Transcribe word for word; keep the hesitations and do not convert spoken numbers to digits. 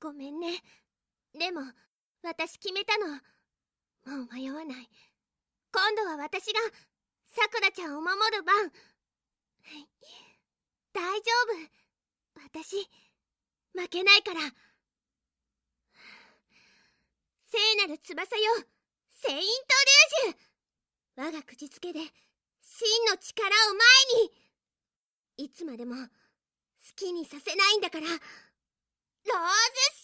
ごめんね。でも私決めたの。もう迷わない。今度は私がさくらちゃんを守る番。大丈夫、私負けないから。聖なる翼よ、セイントリュージュ。我が口づけで真の力を前に。いつまでも好きにさせないんだから。ローズ